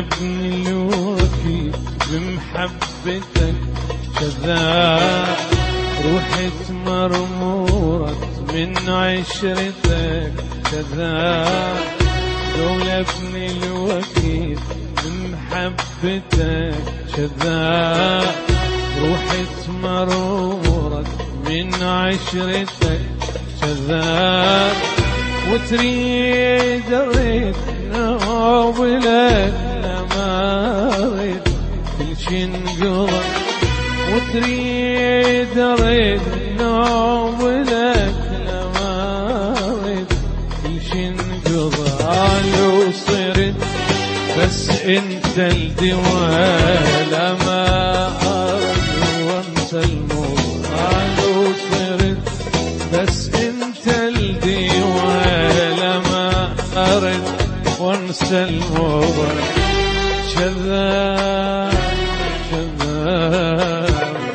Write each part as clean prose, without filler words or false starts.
ابني الوفي بمحبتك كذاب، روحي مرمورة من عشرتك كذاب، لولا ابني الوفي بمحبتك كذاب، روحي مرمورة من عشرتك كذاب، وتريد اريد نوبلك لما اريد كل شي انقضى، وتريد اريد نوبلك لما اريد كل شي انقضى، لو صرت بس انت الدواء لما اريد وانسى الموت، لو صرت بس انت الدواء لما اريد وانسى الموت، كذاب كذاب.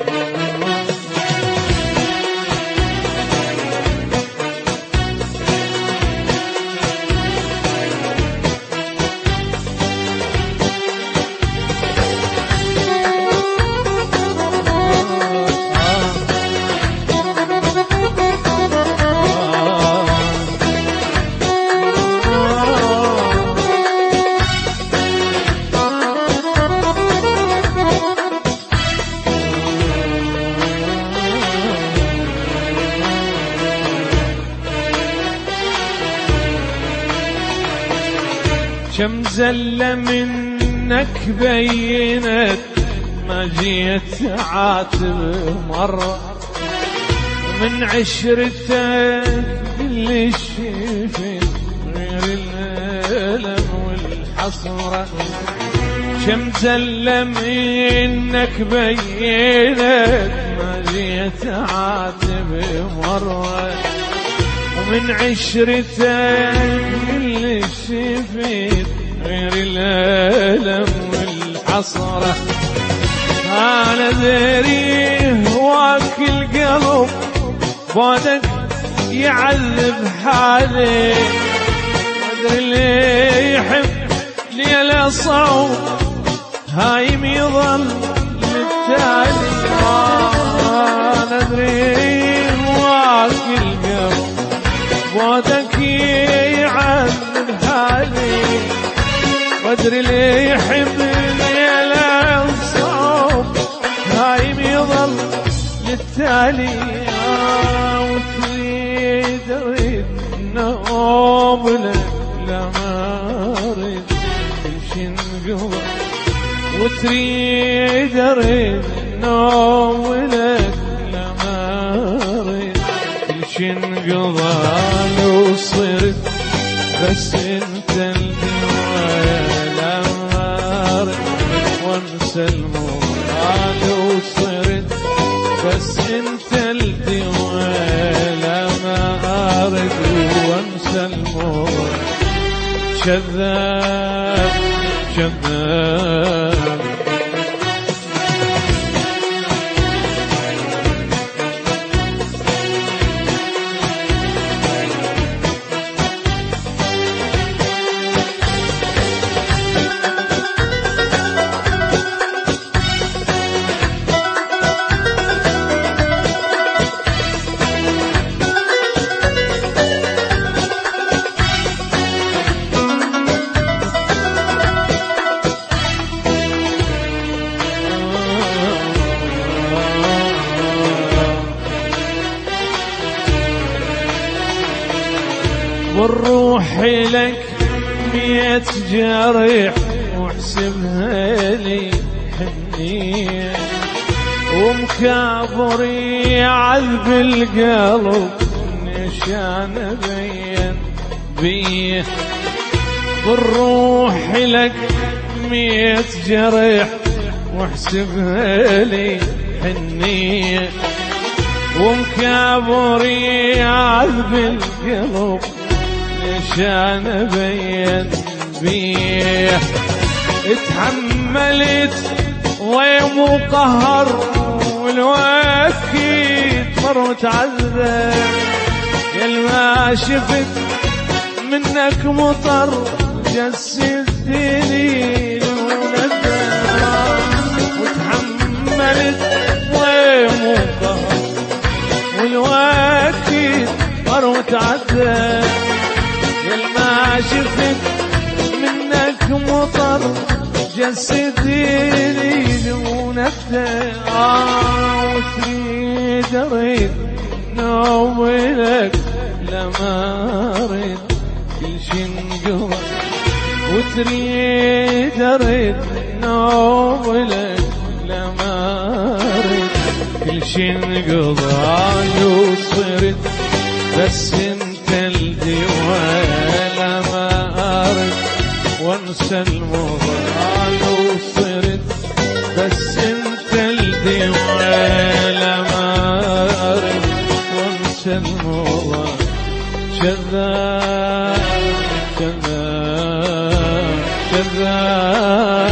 كم زلة منك بينت ما جيت عاتب مرة، من عشرتك كل شي في غير الألم والحسرة، كم زلة منك بينت ما جيت عاتب مرة، ومن عشرتك كل شي في غير الألم والحسرة، أنا داري هواك القلب بعدك يعذب حالي، مدري اللي يحب ليلة صعب هايم يظل للتالي، أنا داري هواك القلب بعدك يعذب حالي، مدري اللي يحب ليلة صعب هايم يظل للتالي، وتريد اريد نوبلك لما اريد كل شي انقضى، وتريد اريد نوبلك لما اريد كل شي انقضى، لو صرت بس انت الدواء لما اريد وانسى الموت، لو صرت بس انت الدواء لما اريد وانسى الموت، كذاب كذاب. والروح لك 100 جريح واحسبها لي حنية، ومكابر يعذب القلب نشان بين بيه، والروح لك 100 جريح واحسبها لي حنية، ومكابر يعذب القلب نشان بين بيه، اتحملت ضيم وقهر والوكيد مر وتعذب، يلما شفت منك مطر جسدني وصلت ومو قهر والوقت مر وتعدى يلما شفت منك مطر جسديني ونفسي وتريد اريد نوم لك لما اريد كل شي انقضى وتريد اريد نوم لك لما اريد كل شي انقضى وصرت بس انت الدواء لما اريد وانسى المضال وصرت بس انت الدواء لما اريد وانسى المضال كذاب كذاب كذاب